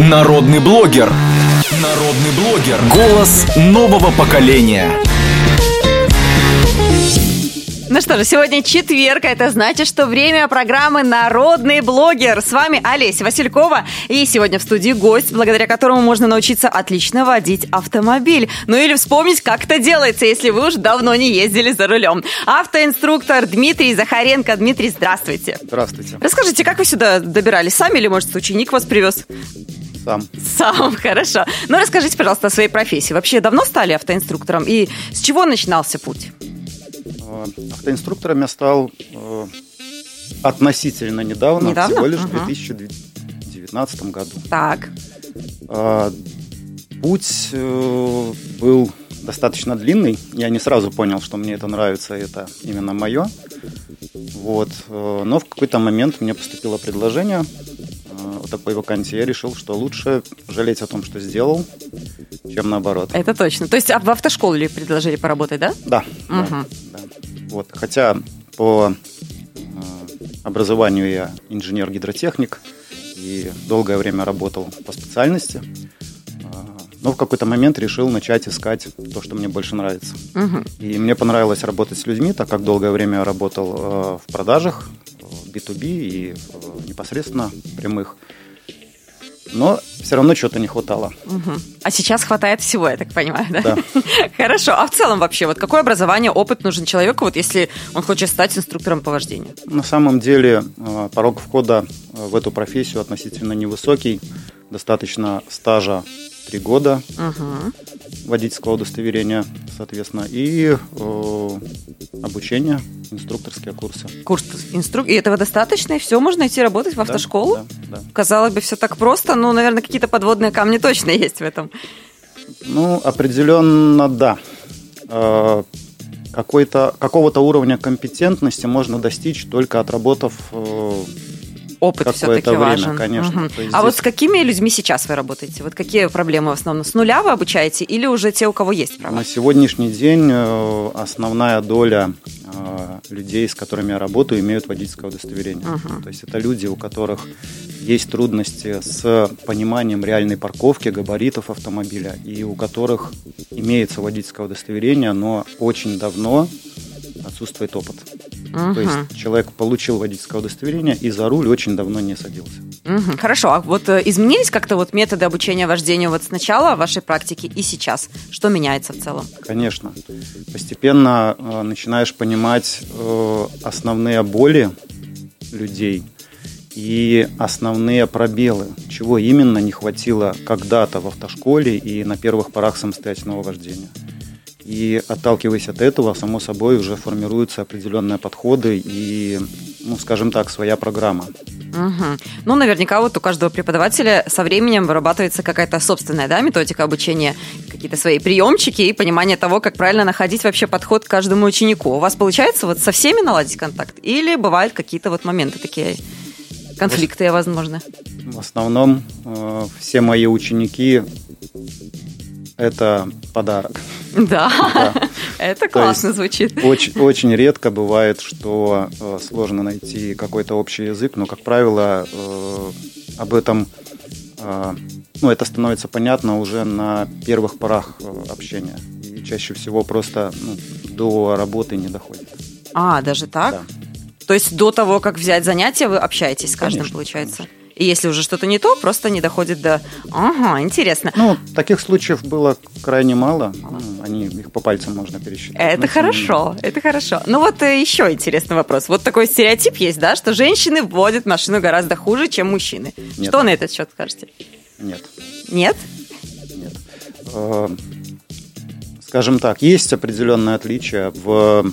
Народный блогер. Народный блогер. Голос нового поколения. Ну что же, сегодня четверг, это значит, что время программы «Народный блогер». С вами Олеся Василькова, и сегодня в студии гость, благодаря которому можно научиться отлично водить автомобиль. Ну или вспомнить, как это делается, если вы уже давно не ездили за рулем. Автоинструктор Дмитрий Захаренко. Дмитрий, здравствуйте. Здравствуйте. Расскажите, как вы сюда добирались? Сами или, может, ученик вас привез? Сам, хорошо. Ну, расскажите, пожалуйста, о своей профессии. Вообще, давно стали автоинструктором? И с чего начинался путь? Автоинструктором я стал относительно недавно? Всего лишь в 2019 году. Так. Путь был достаточно длинный. Я не сразу понял, что мне это нравится, это именно мое. Вот. Но в какой-то момент мне поступило предложение о такой вакансии. Я решил, что лучше жалеть о том, что сделал, чем наоборот. Это точно. То есть в автошколе предложили поработать, да? Да. Да. Вот. Хотя по образованию я инженер-гидротехник и долгое время работал по специальности, но в какой-то момент решил начать искать то, что мне больше нравится. И мне понравилось работать с людьми, так как долгое время я работал в продажах, в B2B и непосредственно прямых. Но все равно чего-то не хватало. А сейчас хватает всего, я так понимаю, да? Да. Хорошо. А в целом вообще, вот какое образование, опыт нужен человеку, вот если он хочет стать инструктором по вождению? На самом деле порог входа в эту профессию относительно невысокий. Достаточно стажа 3 года водительского удостоверения, соответственно, и обучение, инструкторские курсы. И этого достаточно, и все, можно идти работать в автошколу? Да. Казалось бы, все так просто, но, наверное, какие-то подводные камни точно есть в этом. Ну, определенно, да. Какого-то уровня компетентности можно достичь, только отработав опыт все-таки важен. Конечно. А вот с какими людьми сейчас вы работаете? Вот какие проблемы в основном? С нуля вы обучаете или уже те, у кого есть права? На сегодняшний день основная доля людей, с которыми я работаю, имеют водительское удостоверение. То есть это люди, у которых есть трудности с пониманием реальной парковки, габаритов автомобиля, и у которых имеется водительское удостоверение, но очень давно отсутствует опыт. То есть человек получил водительское удостоверение и за руль очень давно не садился. Хорошо, а вот изменились как-то вот методы обучения вождению вот с начала вашей практики и сейчас? Что меняется в целом? Конечно. Постепенно начинаешь понимать основные боли людей и основные пробелы, чего именно не хватило когда-то в автошколе и на первых порах самостоятельного вождения. И отталкиваясь от этого, само собой, уже формируются определенные подходы и, скажем так, своя программа. Ну, наверняка вот у каждого преподавателя со временем вырабатывается какая-то собственная, да, методика обучения, какие-то свои приемчики и понимание того, как правильно находить вообще подход к каждому ученику. У вас получается вот со всеми наладить контакт? Или бывают какие-то вот моменты такие, конфликты, возможно? В основном все мои ученики – это подарок. Да. Это классно звучит. Очень редко бывает, что сложно найти какой-то общий язык, но, как правило, об этом это становится понятно уже на первых порах общения. И чаще всего просто до работы не доходит. Даже так? Да. То есть до того, как взять занятия, вы общаетесь с каждым, конечно, получается? Конечно. И если уже что-то не то, просто не доходит до... интересно. Таких случаев было крайне мало. Их по пальцам можно пересчитать. Это хорошо. Ну вот еще интересный вопрос. Вот такой стереотип есть, да, что женщины водят машину гораздо хуже, чем мужчины. Нет. Что на этот счет скажете? Нет. Нет? Нет. Скажем так, есть определенное отличие в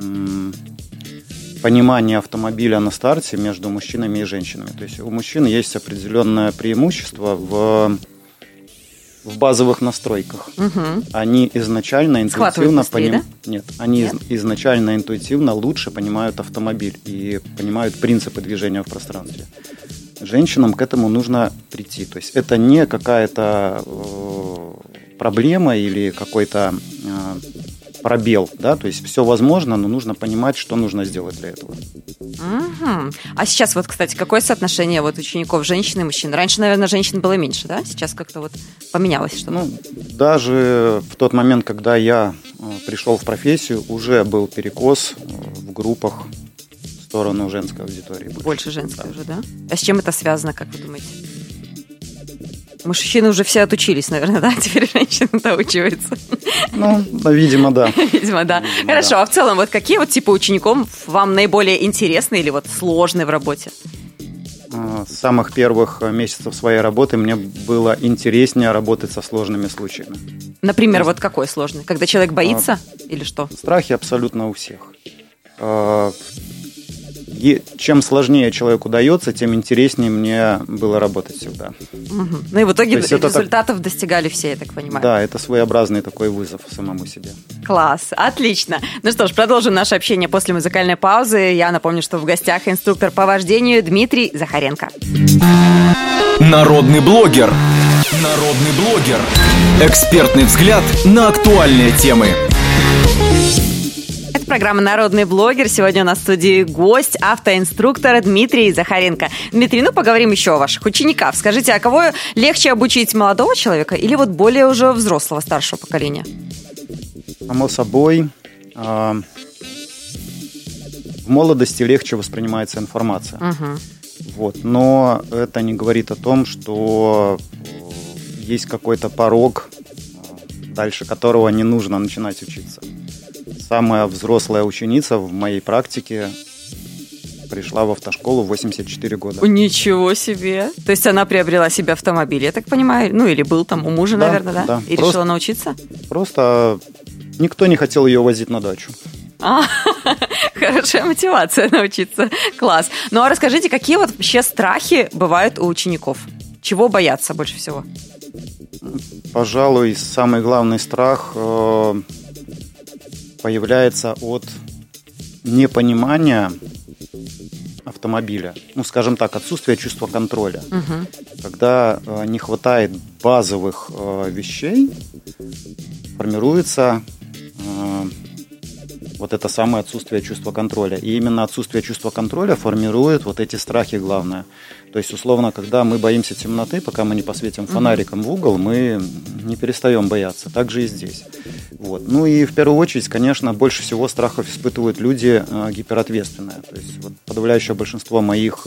понимание автомобиля на старте между мужчинами и женщинами. То есть у мужчин есть определенное преимущество в базовых настройках. Они изначально интуитивно изначально интуитивно лучше понимают автомобиль и понимают принципы движения в пространстве. Женщинам к этому нужно прийти. То есть это не какая-то проблема или какой-то пробел, да, то есть все возможно, но нужно понимать, что нужно сделать для этого. Угу. А сейчас вот, кстати, какое соотношение вот учеников женщин и мужчин? Раньше, наверное, женщин было меньше, да? Сейчас как-то вот поменялось что-то. Ну, даже в тот момент, когда я пришел в профессию, уже был перекос в группах в сторону женской аудитории. Больше женской уже, да? А с чем это связано, как вы думаете? Мужчины уже все отучились, наверное, да? Теперь женщины доучиваются. Ну, видимо, да. Видимо, да. Хорошо, а в целом, вот какие вот типы учеников вам наиболее интересны или вот сложные в работе? С самых первых месяцев своей работы мне было интереснее работать со сложными случаями. Например, вот какой сложный? Когда человек боится или что? Страхи абсолютно у всех. Чем сложнее человеку дается, тем интереснее мне было работать всегда. Угу. Ну и в итоге результатов достигали все, я так понимаю. Да, это своеобразный такой вызов самому себе. Класс, отлично. Ну что ж, продолжим наше общение после музыкальной паузы. Я напомню, что в гостях инструктор по вождению Дмитрий Захаренко. Народный блогер. Народный блогер. Экспертный взгляд на актуальные темы. Это программа «Народный блогер». Сегодня у нас в студии гость, автоинструктор Дмитрий Захаренко. Дмитрий, ну поговорим еще о ваших учениках. Скажите, а кого легче обучить, молодого человека или вот более уже взрослого, старшего поколения? Само собой, в молодости легче воспринимается информация. Вот, но это не говорит о том, что есть какой-то порог, дальше которого не нужно начинать учиться. Самая взрослая ученица в моей практике пришла в автошколу в 84 года. Ничего себе! То есть она приобрела себе автомобиль, я так понимаю? Ну, или был там у мужа, да, наверное, да? Да. И решила научиться? Просто никто не хотел ее возить на дачу. Хорошая мотивация научиться. Класс. Ну, а расскажите, какие вот вообще страхи бывают у учеников? Чего боятся больше всего? Пожалуй, самый главный страх появляется от непонимания автомобиля. Ну, скажем так, отсутствие чувства контроля. Когда не хватает базовых вещей, формируется вот это самое отсутствие чувства контроля. И именно отсутствие чувства контроля формирует вот эти страхи главное. То есть, условно, когда мы боимся темноты, пока мы не посветим фонариком в угол, мы не перестаем бояться. Так же и здесь. Вот. Ну и в первую очередь, конечно, больше всего страхов испытывают люди гиперответственные. То есть вот подавляющее большинство моих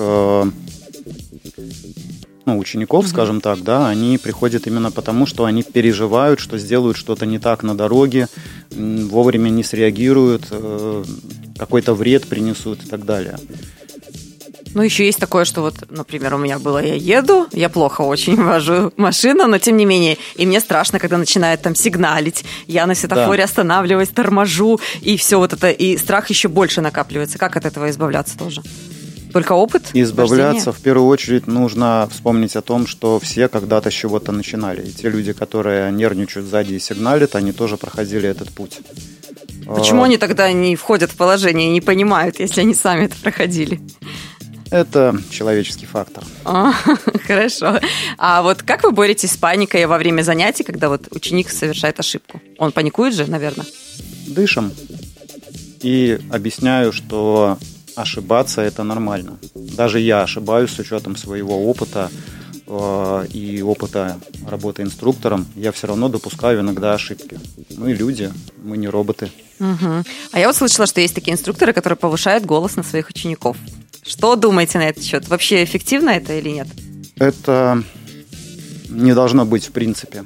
учеников, скажем так, да, они приходят именно потому, что они переживают, что сделают что-то не так на дороге, вовремя не среагируют, какой-то вред принесут и так далее. Ну, еще есть такое, что вот, например, у меня было, я еду, я плохо очень вожу машину, но тем не менее, и мне страшно, когда начинают там сигналить, я на светофоре останавливаюсь, торможу, и все вот это, и страх еще больше накапливается. Как от этого избавляться тоже? Только опыт? Избавляться вождения? В первую очередь нужно вспомнить о том, что все когда-то с чего-то начинали. И те люди, которые нервничают сзади и сигналят, они тоже проходили этот путь. Почему они тогда не входят в положение и не понимают, если они сами это проходили? Это человеческий фактор. Хорошо. А вот как вы боретесь с паникой во время занятий, когда вот ученик совершает ошибку? Он паникует же, наверное? Дышим. И объясняю, что ошибаться – это нормально. Даже я ошибаюсь с учетом своего опыта и опыта работы инструктором. Я все равно допускаю иногда ошибки. Мы люди, мы не роботы. Угу. А я вот слышала, что есть такие инструкторы, которые повышают голос на своих учеников. Что думаете на этот счет? Вообще эффективно это или нет? Это не должно быть в принципе.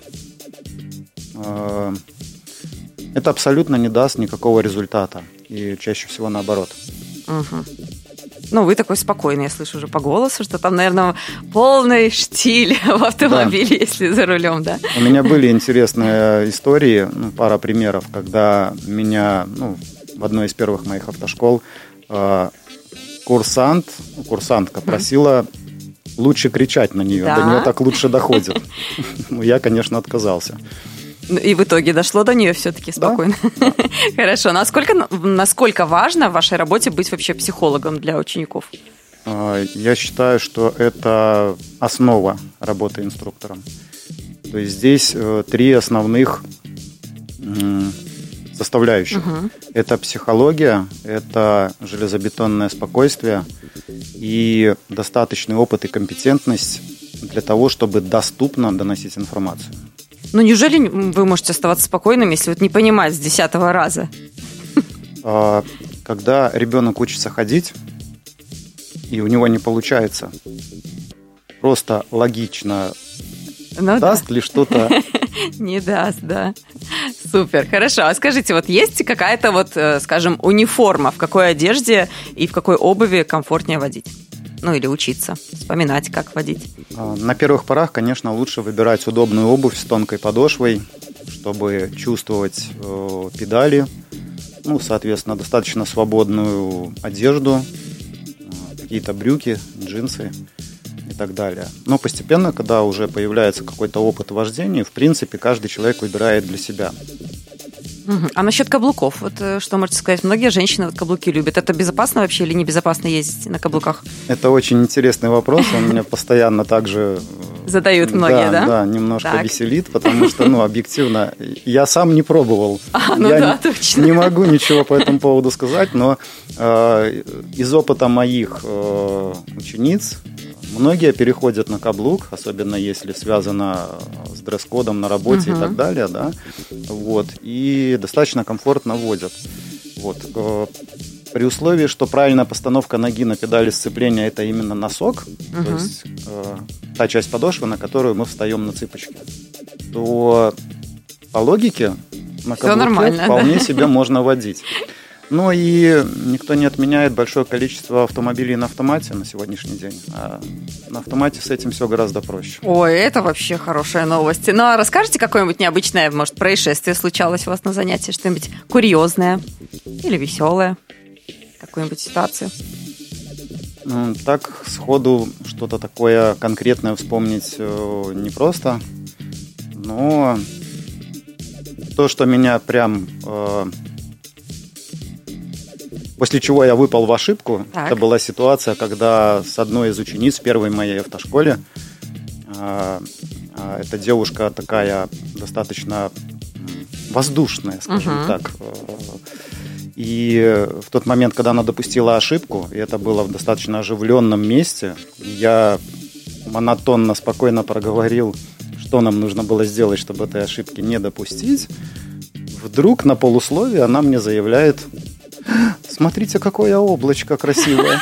Это абсолютно не даст никакого результата. И чаще всего наоборот. Угу. Ну, вы такой спокойный, я слышу уже по голосу, что там, наверное, полный штиль в автомобиле, если за рулем, да? У меня были интересные истории, пара примеров, когда меня, в одной из первых моих автошкол курсантка просила лучше кричать на нее, до нее так лучше доходит. Я, конечно, отказался. И в итоге дошло до нее все-таки спокойно. Да. Хорошо. Насколько важно в вашей работе быть вообще психологом для учеников? Я считаю, что это основа работы инструктором. То есть здесь три основных составляющих. Это психология, это железобетонное спокойствие и достаточный опыт и компетентность для того, чтобы доступно доносить информацию. Ну, неужели вы можете оставаться спокойным, если вот не понимать с 10-го раза? Когда ребенок учится ходить, и у него не получается, просто логично даст ли что-то? Не даст, да. Супер, хорошо. А скажите, вот есть какая-то вот, скажем, униформа, в какой одежде и в какой обуви комфортнее водить? Ну, или учиться, вспоминать, как водить. На первых порах, конечно, лучше выбирать удобную обувь с тонкой подошвой, чтобы чувствовать педали, ну, соответственно, достаточно свободную одежду, какие-то брюки, джинсы и так далее. Но постепенно, когда уже появляется какой-то опыт вождения, в принципе, каждый человек выбирает для себя. А насчет каблуков, вот что можете сказать? Многие женщины вот каблуки любят. Это безопасно вообще или небезопасно ездить на каблуках? Это очень интересный вопрос, он меня постоянно также задают многие, да? Да, немножко веселит, потому что, ну, объективно, я сам не пробовал. Точно. Не могу ничего по этому поводу сказать, но из опыта моих учениц многие переходят на каблук, особенно если связано с дресс-кодом на работе и так далее, да, вот, и достаточно комфортно водят. Вот. При условии, что правильная постановка ноги на педали сцепления – это именно носок, то есть та часть подошвы, на которую мы встаем на цыпочки, то по логике на каблуке вполне себе можно водить. Ну и никто не отменяет большое количество автомобилей на автомате на сегодняшний день. А на автомате с этим все гораздо проще. Ой, это вообще хорошая новость. Ну а расскажите, какое-нибудь необычное, может, происшествие случалось у вас на занятии? Что-нибудь курьезное или веселое? Какую-нибудь ситуацию? Так, сходу что-то такое конкретное вспомнить непросто. Но то, что меня прям... После чего я выпал в ошибку. Это была ситуация, когда с одной из учениц первой моей автошколе, эта девушка такая достаточно воздушная, скажем так. И в тот момент, когда она допустила ошибку, и это было в достаточно оживленном месте, я монотонно, спокойно проговорил, что нам нужно было сделать, чтобы этой ошибки не допустить. Вдруг на полусловие она мне заявляет: смотрите, какое облачко красивое.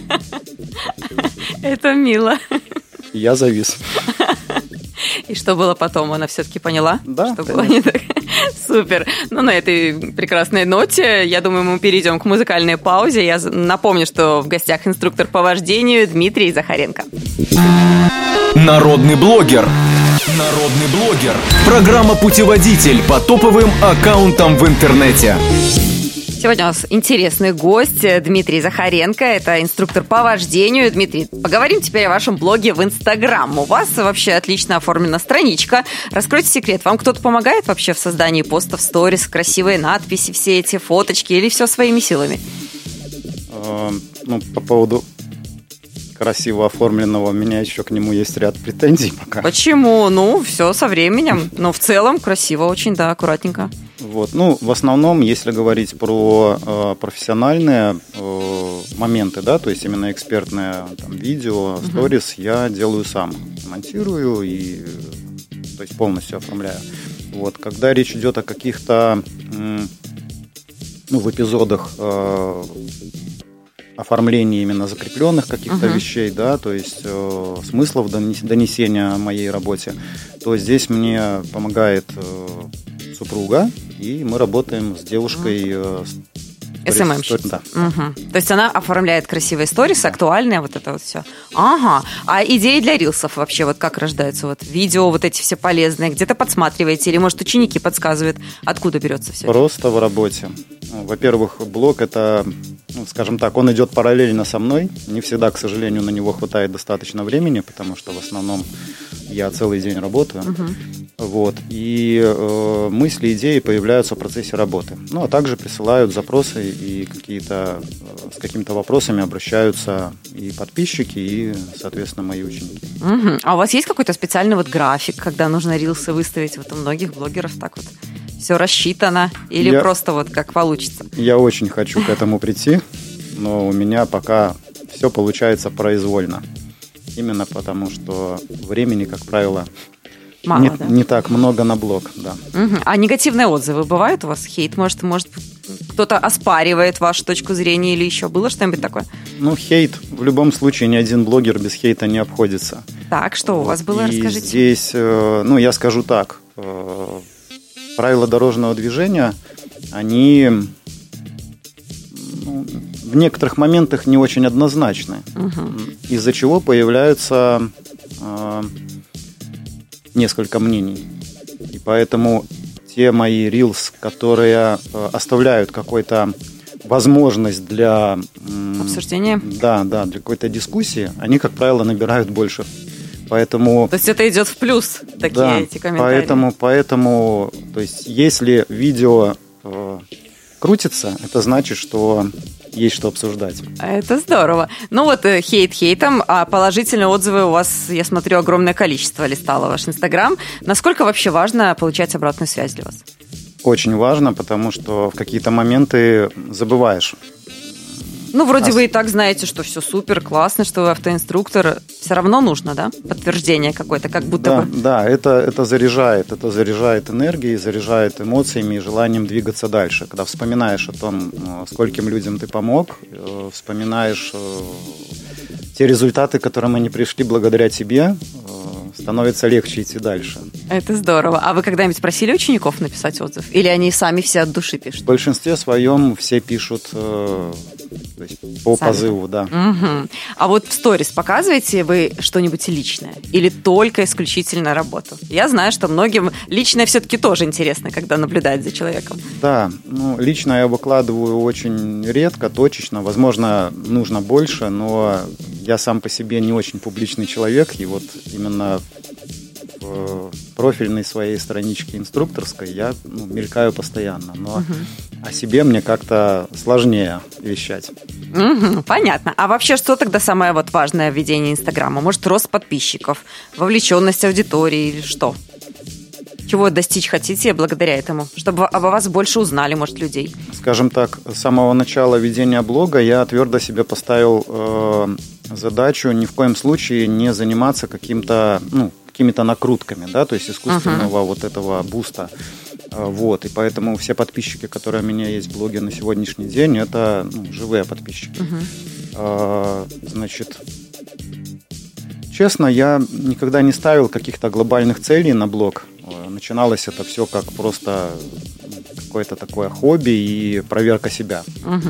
Это мило. Я завис. И что было потом? Она все-таки поняла? Да. Что было не так? Супер. Ну, на этой прекрасной ноте, я думаю, мы перейдем к музыкальной паузе. Я напомню, что в гостях инструктор по вождению Дмитрий Захаренко. Народный блогер. Народный блогер. Программа «Путеводитель» по топовым аккаунтам в интернете. Сегодня у нас интересный гость Дмитрий Захаренко. Это инструктор по вождению. Дмитрий, поговорим теперь о вашем блоге в Инстаграм. У вас вообще отлично оформлена страничка. Раскройте секрет. Вам кто-то помогает вообще в создании постов, сторис, красивые надписи, все эти фоточки, или все своими силами? Ну, по поводу красиво оформленного, у меня еще к нему есть ряд претензий пока. Почему? Ну, все со временем. Но в целом красиво очень, да, аккуратненько. Вот. Ну, в основном, если говорить про профессиональные моменты, да, то есть именно экспертное там, видео, сторис, я делаю сам. Монтирую и то есть полностью оформляю. Вот. Когда речь идет о каких-то в эпизодах оформлении именно закрепленных каких-то вещей, да, то есть смыслов донесения о моей работе, то здесь мне помогает супруга, и мы работаем с девушкой. СММщица. Да. То есть она оформляет красивые сторисы, актуальные, вот это вот все. Ага. А идеи для рилсов вообще, вот как рождаются? Вот видео вот эти все полезные, где-то подсматриваете, или, может, ученики подсказывают, откуда берется все? Просто в работе. Во-первых, блог это, скажем так, он идет параллельно со мной. Не всегда, к сожалению, на него хватает достаточно времени, потому что в основном я целый день работаю. Вот. И мысли, идеи появляются в процессе работы. Ну, а также присылают запросы и с какими-то вопросами обращаются и подписчики, и, соответственно, мои ученики. А у вас есть какой-то специальный вот график, когда нужно рилсы выставить? Вот у многих блогеров так вот Все рассчитано или просто вот как получится? Я очень хочу к этому прийти, но у меня пока все получается произвольно. Именно потому, что времени, как правило, мало, не так много на блог. Да. Угу. А негативные отзывы бывают у вас? Хейт? Может, кто-то оспаривает вашу точку зрения или еще было что-нибудь такое? Хейт в любом случае ни один блогер без хейта не обходится. Так, что у вас было, и расскажите. Здесь, я скажу так, правила дорожного движения, они в некоторых моментах не очень однозначны, из-за чего появляются несколько мнений. И поэтому те мои рилс, которые оставляют какую-то возможность для обсуждения, для какой-то дискуссии, они, как правило, набирают больше. Поэтому, то есть это идет в плюс, эти комментарии. Поэтому, то есть, если видео крутится, это значит, что есть что обсуждать. Это здорово. Хейт хейтом, а положительные отзывы у вас, я смотрю, огромное количество, листала ваш Инстаграм. Насколько вообще важно получать обратную связь для вас? Очень важно, потому что в какие-то моменты забываешь. Вроде вы и так знаете, что все супер, классно, что вы автоинструктор. Все равно нужно, да? Подтверждение какое-то, как будто бы. Да, это заряжает. Это заряжает энергией, заряжает эмоциями и желанием двигаться дальше. Когда вспоминаешь о том, скольким людям ты помог, вспоминаешь те результаты, к которым они пришли благодаря тебе, становится легче идти дальше. Это здорово. А вы когда-нибудь просили учеников написать отзыв? Или они сами все от души пишут? В большинстве своем все пишут по позыву, да. Угу. А вот в сторис показываете вы что-нибудь личное? Или только исключительно работу? Я знаю, что многим личное все-таки тоже интересно, когда наблюдают за человеком. Да, лично я выкладываю очень редко, точечно. Возможно, нужно больше, но я сам по себе не очень публичный человек, и вот именно в профильной своей страничке инструкторской я мелькаю постоянно, но о себе мне как-то сложнее вещать. Понятно. А вообще, что тогда самое важное в ведении Инстаграма? Может, рост подписчиков, вовлеченность аудитории или что? Чего достичь хотите благодаря этому? Чтобы обо вас больше узнали, может, людей? Скажем так, с самого начала ведения блога я твердо себе поставил задачу ни в коем случае не заниматься какими-то накрутками, да, то есть искусственного этого буста. И поэтому все подписчики, которые у меня есть в блоге на сегодняшний день, это живые подписчики. Честно, я никогда не ставил каких-то глобальных целей на блог. Начиналось это все как просто какое-то такое хобби и проверка себя.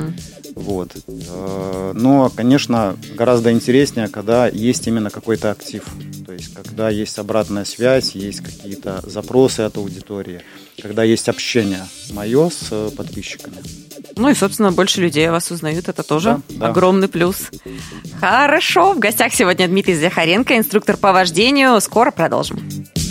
Но, конечно, гораздо интереснее, когда есть именно какой-то актив. То есть, когда есть обратная связь, есть какие-то запросы от аудитории, когда есть общение мое с подписчиками. И, собственно, больше людей о вас узнают. Это тоже огромный плюс. Хорошо. В гостях сегодня Дмитрий Захаренко, инструктор по вождению. Скоро продолжим.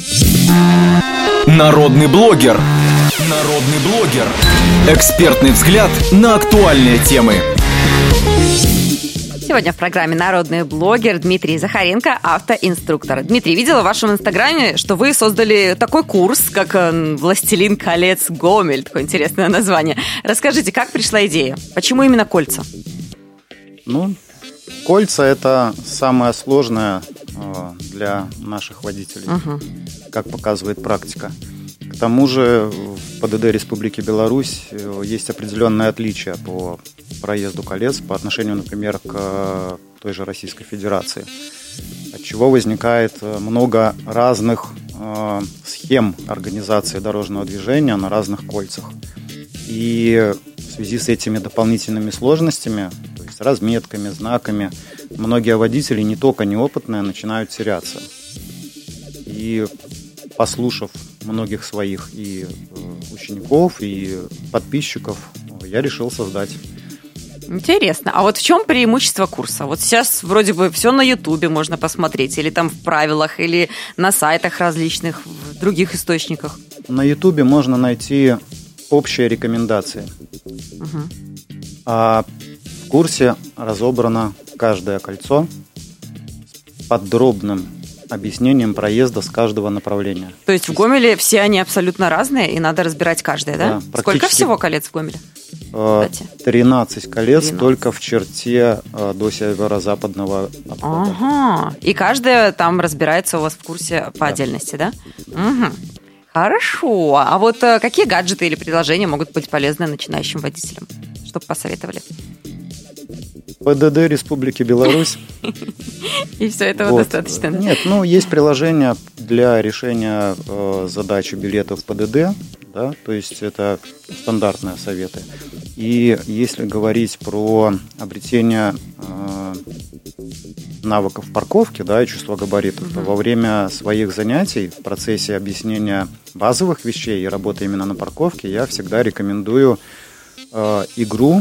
Народный блогер. Народный блогер. Экспертный взгляд на актуальные темы. Сегодня в программе «Народный блогер» Дмитрий Захаренко, автоинструктор. Дмитрий, видела в вашем инстаграме, что вы создали такой курс, как «Властелин колец Гомель». Такое интересное название. Расскажите, как пришла идея? Почему именно кольца? Кольца – это самое сложное для наших водителей, как показывает практика. К тому же в ПДД Республики Беларусь есть определенные отличия по проезду колец по отношению, например, к той же Российской Федерации, от чего возникает много разных схем организации дорожного движения на разных кольцах. И в связи с этими дополнительными сложностями, то есть разметками, знаками, многие водители, не только неопытные, начинают теряться. И послушав многих своих и учеников, и подписчиков, я решил создать. Интересно. А вот в чем преимущество курса? Вот сейчас вроде бы все на Ютубе можно посмотреть, или там в правилах, или на сайтах различных, в других источниках. На Ютубе можно найти общие рекомендации. А в курсе разобрано каждое кольцо с подробным объяснением проезда с каждого направления. То есть в Гомеле все они абсолютно разные, и надо разбирать каждое, да? Сколько всего колец в Гомеле? 13 колец только в черте до северо-западного обхода. Ага. И каждая там разбирается у вас в курсе по отдельности, да? Угу. Хорошо. А вот какие гаджеты или приложения могут быть полезны начинающим водителям? Что бы посоветовали? ПДД Республики Беларусь. И все этого достаточно? Нет, есть приложения для решения задачи билетов ПДД, да, то есть это стандартные советы. И если говорить про обретение навыков парковки, да, и чувства габаритов, то во время своих занятий в процессе объяснения базовых вещей и работы именно на парковке я всегда рекомендую игру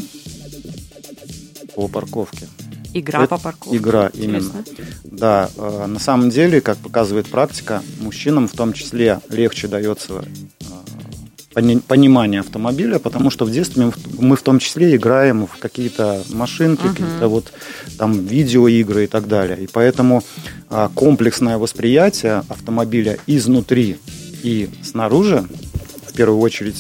по парковке. Игра по парковке. Игра, интересно. именно. Да, на самом деле, как показывает практика, мужчинам в том числе легче дается понимание автомобиля, потому что в детстве мы в том числе играем в какие-то машинки, какие-то вот там видеоигры и так далее. И поэтому комплексное восприятие автомобиля изнутри и снаружи, в первую очередь,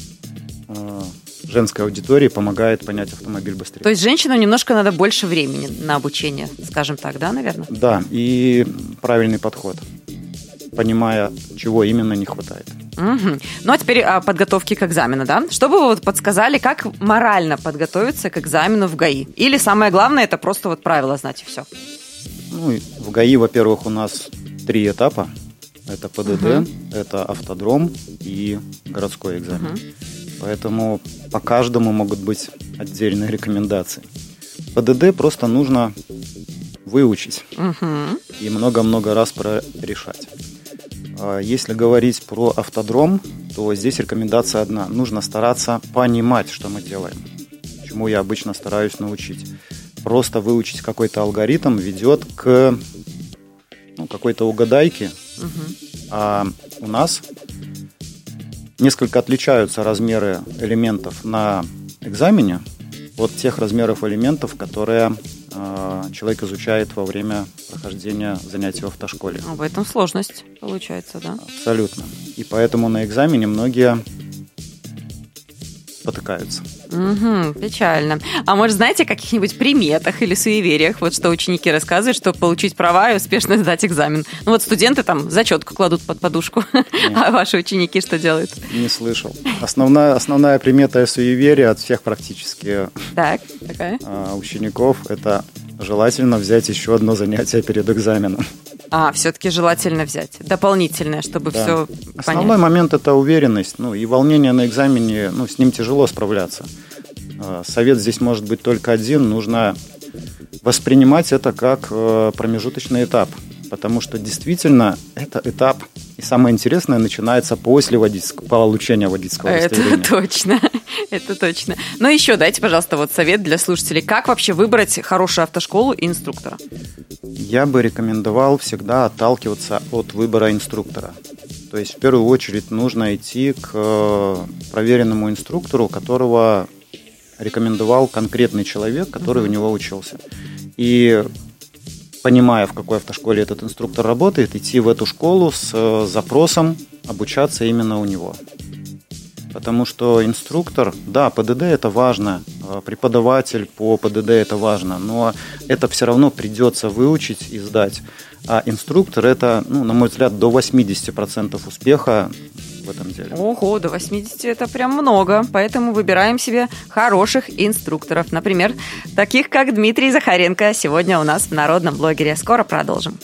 женской аудитории помогает понять автомобиль быстрее. То есть женщинам немножко надо больше времени на обучение, скажем так, да, наверное? Да, и правильный подход, понимая, чего именно не хватает. Угу. Ну, а теперь о подготовке к экзамену, да? Что бы вы вот подсказали, как морально подготовиться к экзамену в ГАИ? Или самое главное, это просто вот правила знать, и все? В ГАИ, во-первых, у нас 3 этапа. Это ПДД, это автодром и городской экзамен. Поэтому по каждому могут быть отдельные рекомендации. ПДД просто нужно выучить и много-много раз прорешать. Если говорить про автодром, то здесь рекомендация одна. Нужно стараться понимать, что мы делаем, чему я обычно стараюсь научить. Просто выучить какой-то алгоритм ведет к какой-то угадайке. А у нас несколько отличаются размеры элементов на экзамене от тех размеров элементов, которые человек изучает во время прохождения занятий в автошколе. В этом сложность получается, да? Абсолютно. И поэтому на экзамене многие потыкаются. Печально. А может, знаете о каких-нибудь приметах или суевериях, вот что ученики рассказывают, чтобы получить права и успешно сдать экзамен? Студенты там зачетку кладут под подушку, а ваши ученики что делают? Не слышал. Основная примета и суеверие от всех практически учеников – это желательно взять еще одно занятие перед экзаменом. Все-таки желательно взять дополнительное, чтобы все понять. Основной момент – это уверенность. И волнение на экзамене, с ним тяжело справляться. Совет здесь может быть только один. Нужно воспринимать это как промежуточный этап. Потому что действительно это этап, и самое интересное начинается после получения водительского удостоверения. Это точно. Но еще дайте, пожалуйста, совет для слушателей. Как вообще выбрать хорошую автошколу и инструктора? Я бы рекомендовал всегда отталкиваться от выбора инструктора. То есть в первую очередь нужно идти к проверенному инструктору, которого рекомендовал конкретный человек, который у него учился. И понимая, в какой автошколе этот инструктор работает, идти в эту школу с запросом обучаться именно у него. Потому что инструктор, да, ПДД это важно, преподаватель по ПДД это важно, но это все равно придется выучить и сдать. А инструктор это, на мой взгляд, до 80% успеха в этом деле. Ого, до 80 это прям много, поэтому выбираем себе хороших инструкторов. Например, таких как Дмитрий Захаренко сегодня у нас в Народном блогере. Скоро продолжим.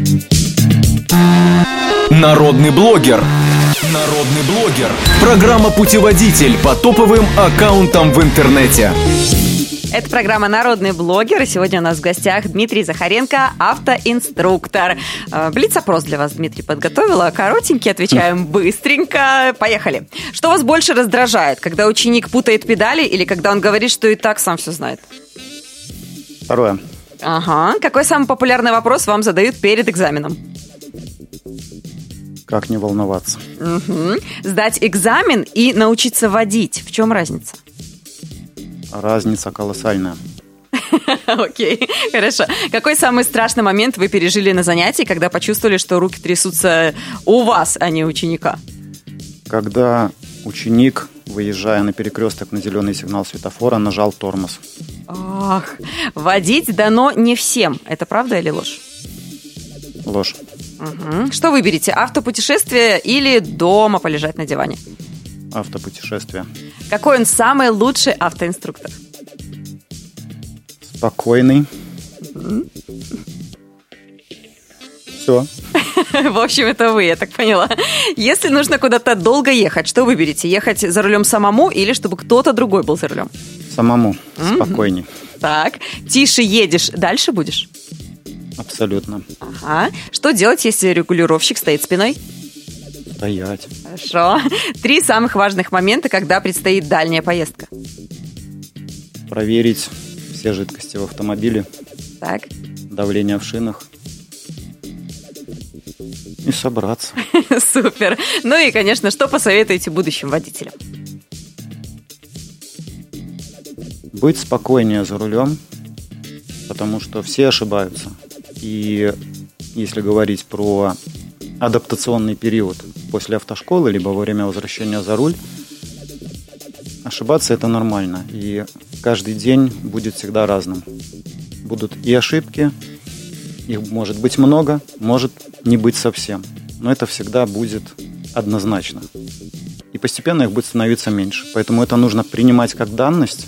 Народный блогер. Народный блогер. Программа «Путеводитель» по топовым аккаунтам в интернете. Это программа «Народный блогер», и сегодня у нас в гостях Дмитрий Захаренко, автоинструктор. Блиц-опрос для вас, Дмитрий, подготовила. Коротенький, отвечаем быстренько. Поехали. Что вас больше раздражает, когда ученик путает педали или когда он говорит, что и так сам все знает? Второе. Ага. Какой самый популярный вопрос вам задают перед экзаменом? Как не волноваться? Сдать экзамен и научиться водить. В чем разница? Разница колоссальная. Окей, хорошо. Какой самый страшный момент вы пережили на занятии, когда почувствовали, что руки трясутся у вас, а не у ученика? Когда ученик, выезжая на перекресток на зеленый сигнал светофора, нажал тормоз. Ах, водить дано не всем. Это правда или ложь? Ложь. Угу. Что выберете, автопутешествие или дома полежать на диване? Автопутешествие. Какой он самый лучший автоинструктор? Спокойный. Все. В общем, это вы, я так поняла. Если нужно куда-то долго ехать, что выберете? Ехать за рулем самому или чтобы кто-то другой был за рулем? Самому. Спокойней. Так, тише едешь, дальше будешь? Абсолютно. Ага. Что делать, если регулировщик стоит спиной? Стоять. Хорошо. 3 самых важных момента, когда предстоит дальняя поездка. Проверить все жидкости в автомобиле. Так. Давление в шинах. И собраться. Супер. Ну и, конечно, что посоветуете будущим водителям? Быть спокойнее за рулем, потому что все ошибаются. И если говорить про адаптационный период после автошколы, либо во время возвращения за руль, ошибаться это нормально. И каждый день будет всегда разным. Будут и ошибки, их может быть много, может не быть совсем. Но это всегда будет однозначно. И постепенно их будет становиться меньше. Поэтому это нужно принимать как данность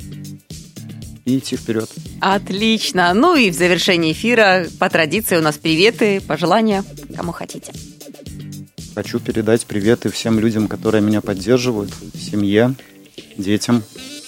и идти вперед. Отлично. Ну и в завершении эфира, по традиции, у нас приветы, пожелания, кому хотите. Хочу передать приветы всем людям, которые меня поддерживают, семье, детям,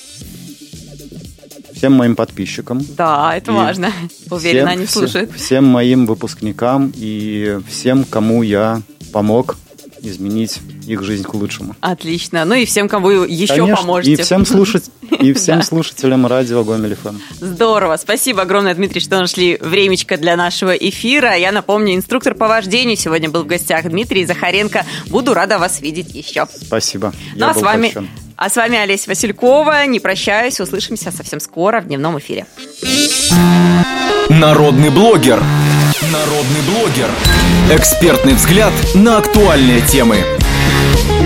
всем моим подписчикам. Да, это важно. Уверена, они слушают. Всем моим выпускникам и всем, кому я помог изменить их жизнь к лучшему. Отлично. Ну и всем, кому вы еще Конечно, поможете. И всем слушателям радио Гомель ФМ. Здорово. Спасибо огромное, Дмитрий, что нашли времечко для нашего эфира. Я напомню, инструктор по вождению сегодня был в гостях Дмитрий Захаренко. Буду рада вас видеть еще. Спасибо. Ну а с вами Олеся Василькова. Не прощаюсь. Услышимся совсем скоро в дневном эфире. Народный блогер. Народный блогер. Экспертный взгляд на актуальные темы.